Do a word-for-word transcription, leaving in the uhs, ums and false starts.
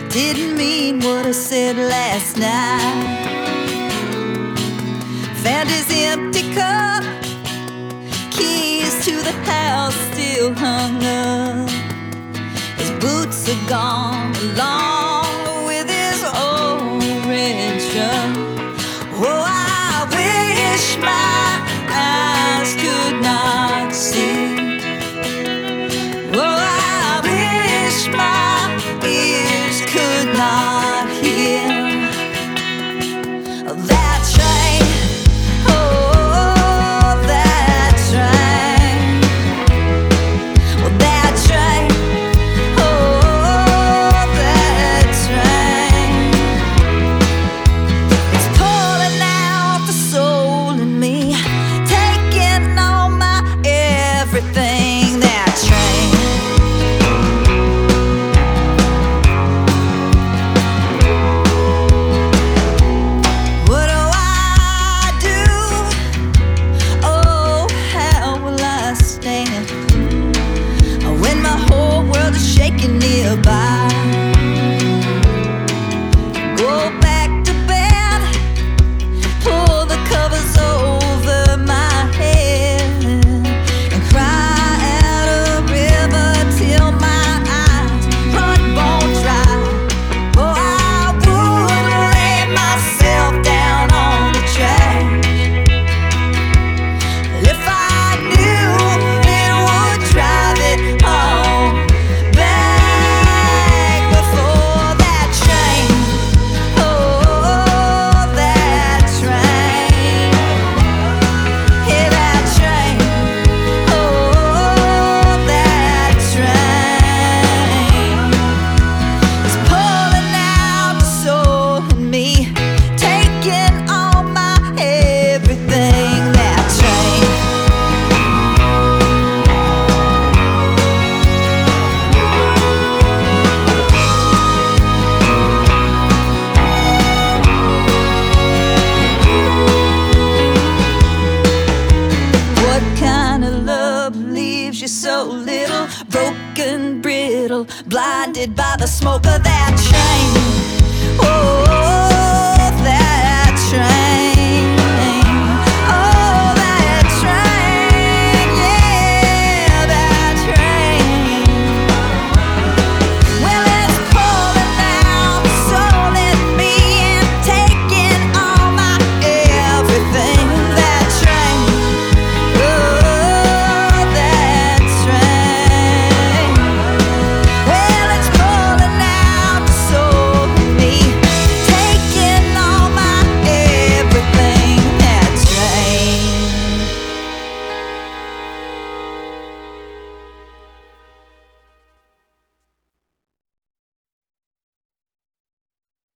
Didn't mean what I said last night. Found his empty cup, keys to the house still hung up. His boots are gone along with his old red shirt. Oh, I wish my eyes could not see. Oh, I wish my ears could not hear. That train, oh, that train, well, that train, oh, that train. It's pulling out the soul in me, taking all my everything. That train. What do I do? Oh, how will I stand when my whole world is shaking nearby? Go back to bed, pull the covers over my head, and cry out a river till my eyes run bone dry. Oh, I would lay myself down on the track if I knew it would drive it all back before that train. Oh, that train. Yeah, that train. Oh, that train. It's pulling out the soul in me, taking all my everything. That train. What kind of love leaves you so little, broken, brittle, blinded by the smoke of that train? Oh,